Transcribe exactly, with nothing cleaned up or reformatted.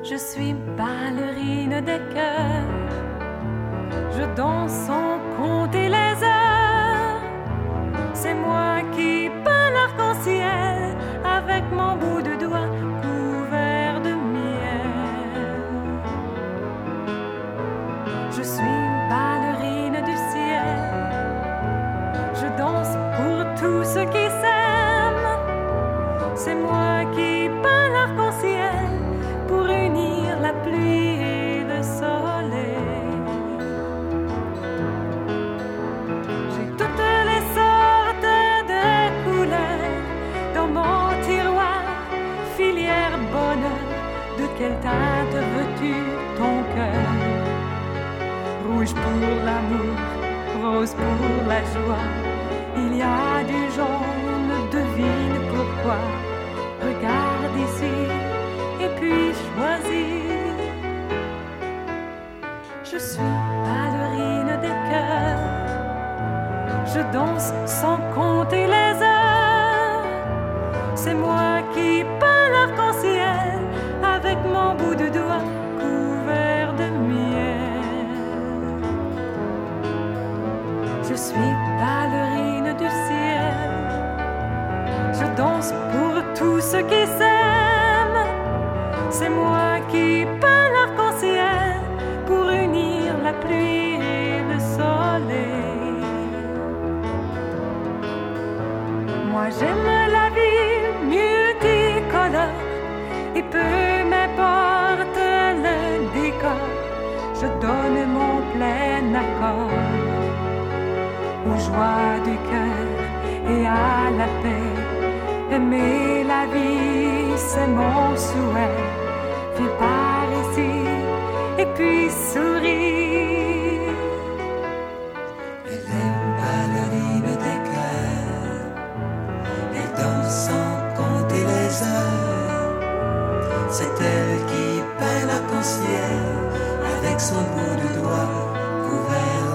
Je suis ballerine des cœurs. Je danse sans compter les heures. C'est moi qui peins l'arc-en-ciel avec mon bout de doigt couvert de miel. Je suis ballerine du ciel. Je danse pour tous ceux qui s'aiment. C'est moi qui peins l'arc-en-ciel pour unir la pluie et le soleil. J'ai toutes les sortes de couleurs dans mon tiroir. Filière bonheur, de quelle teinte veux-tu ton cœur? Rouge pour l'amour, rose pour la joie. Il y a du jaune, devine pourquoi. Regarde ici et puis choisis. Je suis ballerine des cœurs. Je danse sans compter les heures. C'est moi qui peins l'arc-en-ciel avec mon bout de doigt couvert de miel. Je suis ballerine du ciel. Je danse pour tous ceux qui s'aiment. C'est moi qui peins l'arc-en-ciel pour unir la pluie et le soleil. Moi j'aime la vie multicolore et peu m'importe le décor. Je donne mon plein accord aux joies du cœur et à la paix. Aimer la vie, c'est mon souhait. Viens par ici et puis souris. Elle est ballerine des cœurs. Elle danse sans compter les heures. C'est elle qui peint l'arc-en-ciel avec son bout de doigt couvert